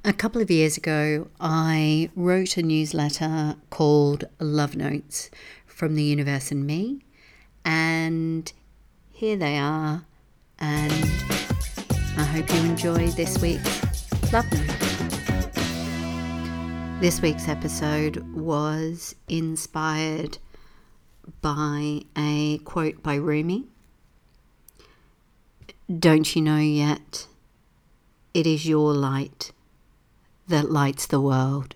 A couple of years ago, I wrote a newsletter called Love Notes from the Universe and Me, and here they are, and I hope you enjoy this week's Love Note. This week's episode was inspired by a quote by Rumi. Don't you know yet? It is your light that lights the world.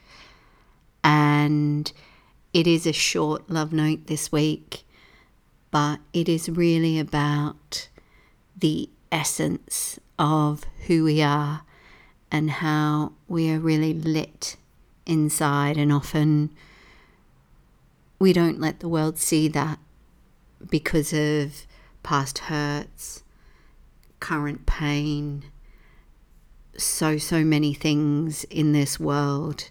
And it is a short love note this week, but it is really about the essence of who we are and how we are really lit inside, and often we don't let the world see that because of past hurts, current pain. So many things in this world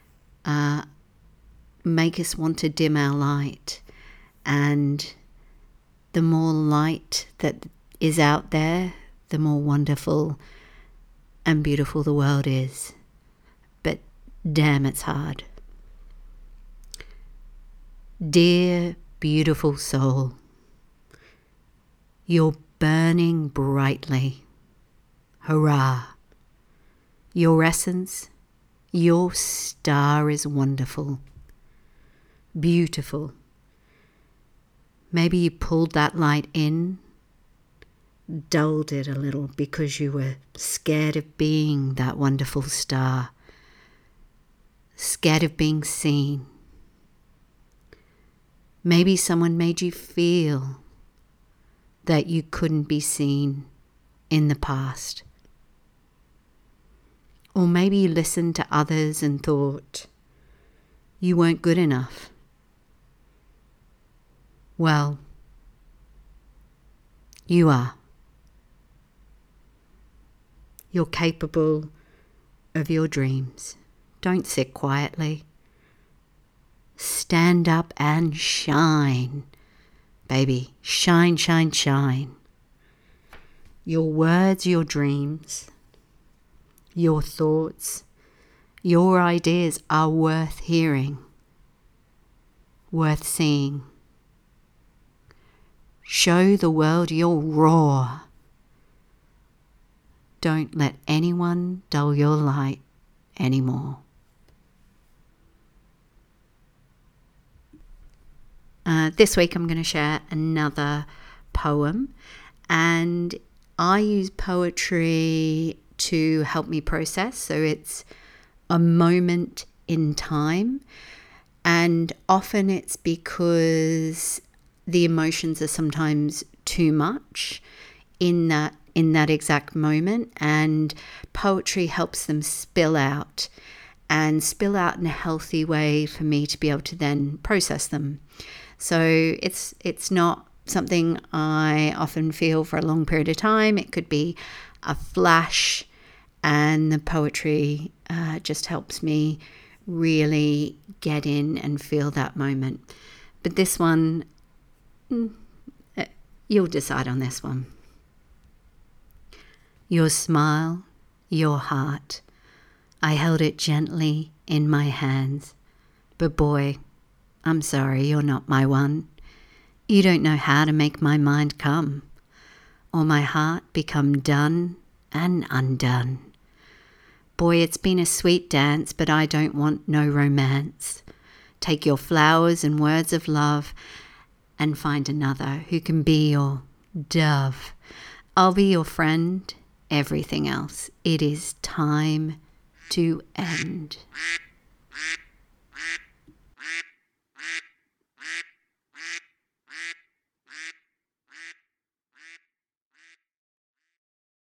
make us want to dim our light. And the more light that is out there, the more wonderful and beautiful the world is. But damn, it's hard. Dear beautiful soul, you're burning brightly. Hurrah! Your essence, your star is wonderful, beautiful. Maybe you pulled that light in, dulled it a little because you were scared of being that wonderful star, scared of being seen. Maybe someone made you feel that you couldn't be seen in the past. Or maybe you listened to others and thought you weren't good enough. Well, you are. You're capable of your dreams. Don't sit quietly. Stand up and shine, baby. Shine, shine, shine. Your words, your dreams, your thoughts, your ideas are worth hearing, worth seeing. Show the world your roar. Don't let anyone dull your light anymore. This week I'm going to share another poem, and I use poetry to help me process. So it's a moment in time, and often it's because the emotions are sometimes too much in that exact moment, and poetry helps them spill out in a healthy way for me to be able to then process them. So it's not something I often feel for a long period of time. It could be a flash, and the poetry just helps me really get in and feel that moment. But this one, you'll decide on this one. Your smile, your heart, I held it gently in my hands. But boy, I'm sorry, you're not my one. You don't know how to make my mind come, or my heart become done and undone. Boy, it's been a sweet dance, but I don't want no romance. Take your flowers and words of love and find another who can be your dove. I'll be your friend, everything else. It is time to end.